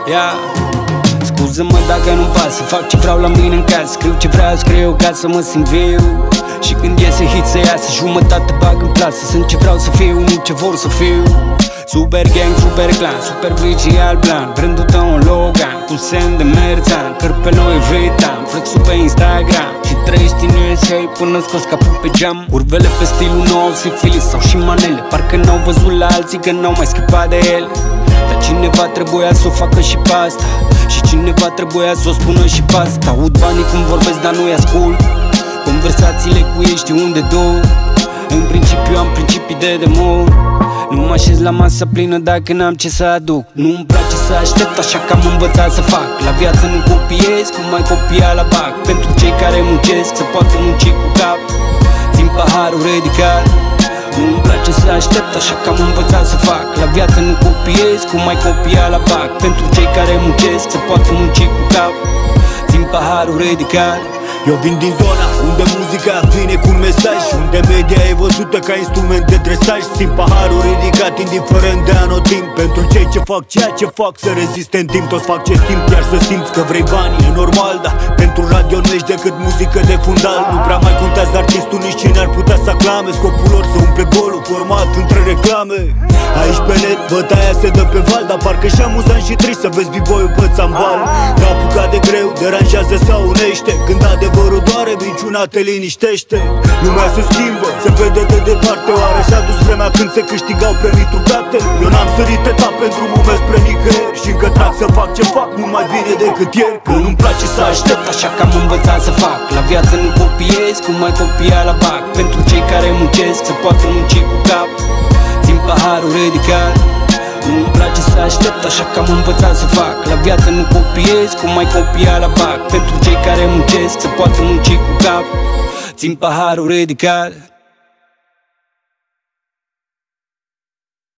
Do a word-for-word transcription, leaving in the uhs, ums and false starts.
yeah. Scuză-mă dacă nu-mi pasă, fac ce vreau la mine în casă, scriu ce vreau, scriu ca să mă simt viu. Și când iese hit să iasă, jumătate bag în plasă. Sunt ce vreau să fiu, nu ce vor să fiu. Super gang, super clan, super blici al blan. Brandul tău un Logan, cu semn de merzan. Cârpe noi vretam, flexul pe Instagram. Și trăiești în U S A până scos capul pe geam. Curvele pe stilul nou, sifilis sau și manele. Parcă n-au văzut la alții că n-au mai scăpat de ele. Dar cineva trebuia să o facă și pe asta. Și cineva trebuia să o spună și pe asta. Aud banii cum vorbesc, dar nu-i ascult. Conversațiile cu ei știu unde duc. În principiu am principii de demon. Nu mă așez la masa plină dacă n-am ce să aduc. Nu-mi place să aștept, așa că am învățat să fac. La viață nu copiez, cum mai copia la bac. Pentru cei care muncesc, să poată munci cu cap. Țin paharul ridicat. Nu-mi place să aștept, așa că am învățat să fac. La viață nu copiez, cum mai copia la bac. Pentru cei care muncesc, să poată munci cu cap. Țin paharul ridicat. Eu vin din zona unde muzica vine cu un mesaj, unde media e văzută ca instrument de dresaj. Țin paharul ridicat indiferent de anotimp. Pentru cei ce fac ceea ce fac să reziste în timp. Toți fac ce simt, iar să simți că vrei bani e normal, dar pentru radio nu ești decât muzică de fundal. Nu prea mai contează artistul, nici cine ar putea să aclame. Scopul lor să umple golul format între reclame. Aici pe net bătaia se dă pe val, dar parcă și amuzant și trist să vezi b-boy-ul pe țambal. N-apucat de greu, deranjează sau unește. Când adevărul doare, minciuna te liniștește. Lumea se schimbă, se vede de departe. Oare s-a dus vremea când se câștigau premii trucate? Eu n-am sărit etape într-un moment spre nicăieri. Și încă trag să fac ce fac mult mai bine decât ieri. Că nu-mi place să aștept, așa că am învățat să fac. La viață nu copiez, cum mai copia la bac. Pentru cei care muncesc, să poată munci cu cap. Țin paharul ridicat. Nu-mi place să aștept, așa că am învățat să fac. La viață nu copiez, cum mai copia la bac. Pentru cei care muncesc, să poată munci cu cap. Țin paharul ridicat.